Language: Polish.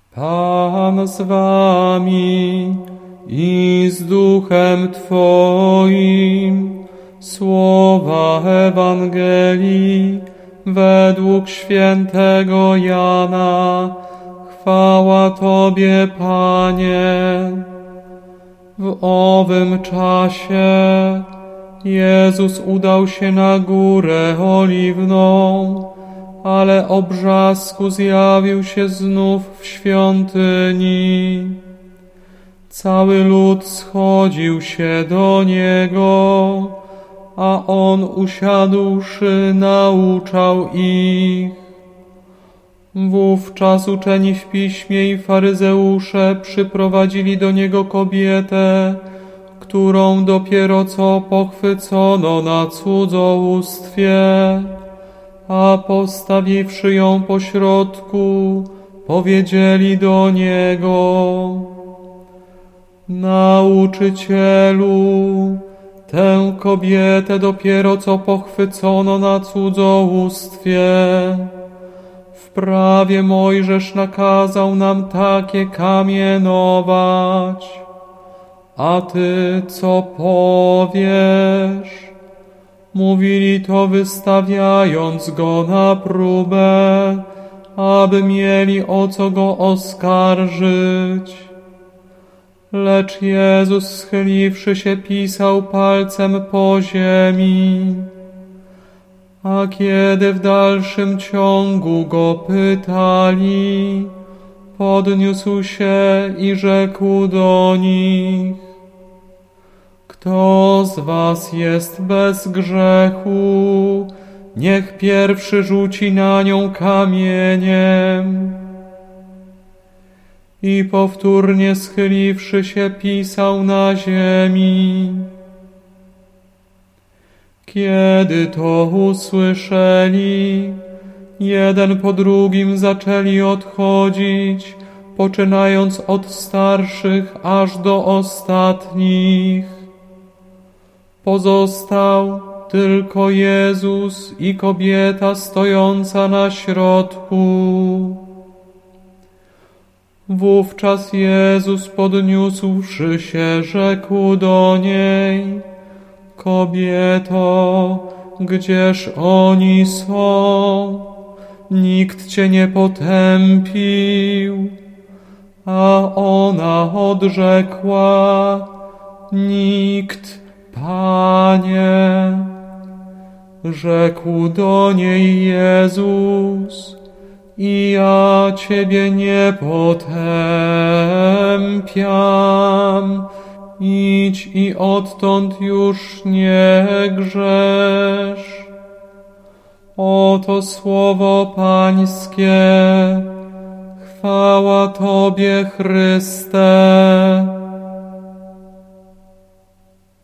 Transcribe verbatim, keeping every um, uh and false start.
Pan z wami i z duchem Twoim. Słowa Ewangelii według świętego Jana. Chwała Tobie, Panie. W owym czasie Jezus udał się na górę Oliwną, ale o brzasku zjawił się znów w świątyni. Cały lud schodził się do Niego, a On usiadłszy nauczał ich. Wówczas uczeni w piśmie i faryzeusze przyprowadzili do Niego kobietę, którą dopiero co pochwycono na cudzołóstwie, a postawiwszy ją pośrodku, powiedzieli do Niego: Nauczycielu, tę kobietę dopiero co pochwycono na cudzołóstwie. W prawie Mojżesz nakazał nam takie kamienować. A Ty co powiesz? Mówili to wystawiając Go na próbę, aby mieli o co Go oskarżyć. Lecz Jezus, schyliwszy się, pisał palcem po ziemi. A kiedy w dalszym ciągu Go pytali, podniósł się i rzekł do nich: Kto z was jest bez grzechu, niech pierwszy rzuci na nią kamieniem. I powtórnie schyliwszy się, pisał na ziemi. Kiedy to usłyszeli, jeden po drugim zaczęli odchodzić, poczynając od starszych aż do ostatnich. Pozostał tylko Jezus i kobieta stojąca na środku. Wówczas Jezus, podniósłszy się, rzekł do niej: Kobieto, gdzież oni są? Nikt Cię nie potępił. A ona odrzekła: Nikt, Panie. Rzekł do niej Jezus: I ja Ciebie nie potępiam. Idź i odtąd już nie grzesz. Oto słowo Pańskie. Chwała Tobie, Chryste.